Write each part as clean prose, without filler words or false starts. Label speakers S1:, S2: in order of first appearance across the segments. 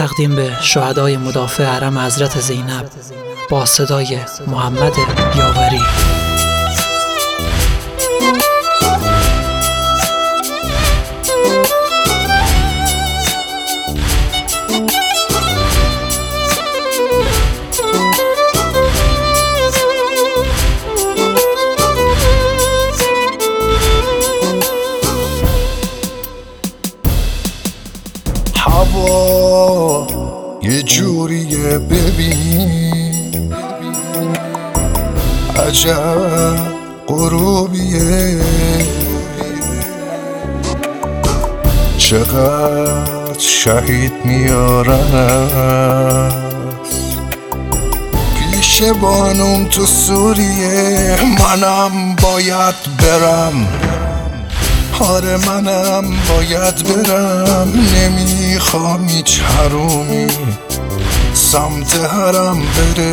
S1: تقدیم به شهدای مدافع حرم حضرت زینب با صدای محمد یاوری.
S2: هوا یه جوریه ببین، عجب غروبیه، چقدر شهید میارن پیش بانم تو سوریه. منم باید برم، آره منم باید برم، نمیخوام هیچ حرومی سمت حرم بره،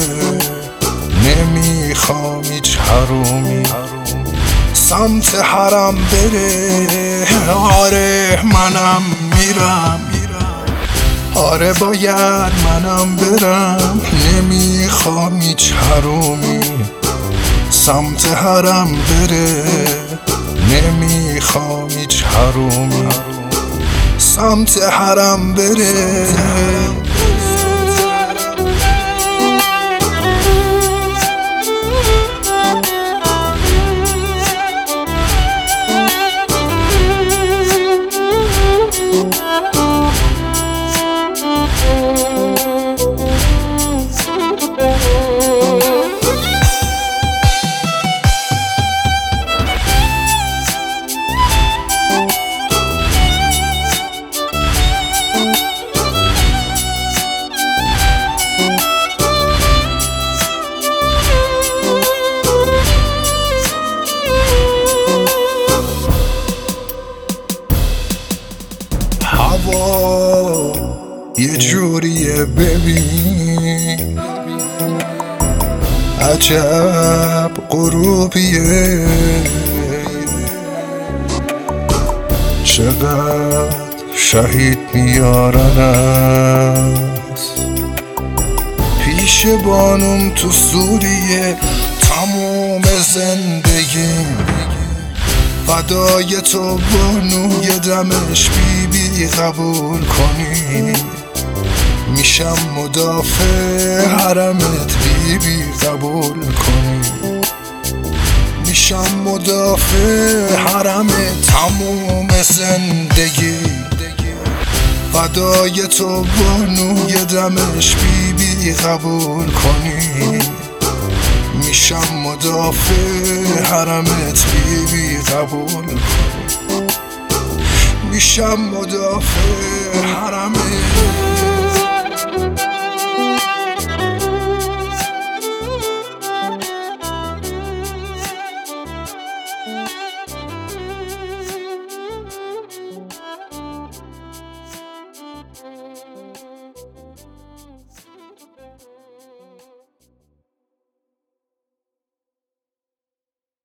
S2: نمیخوام هیچ حرومی سمت حرم بره. آره منم میرم، آره باید منم برم، نمیخوام هیچ حرومی سمت حرم بره، نمیخوام هیچ حرومی سمت حرم بره. هوا یه جوریه ببین، عجب غروبیه، چقدر شهید میارن پیش بانم تو سوریه. تموم زندگیم فدای تو بانو، یه دمش بی قبول کنی، میشم مدافع حرمت بی قبول کنی، میشم مدافع حرمت تموم زندگی. فدای تو بانو، یه دمش بی قبول کنی، میشم مدافع حرمت بی قبول کنی، میشم مدافع حرمت.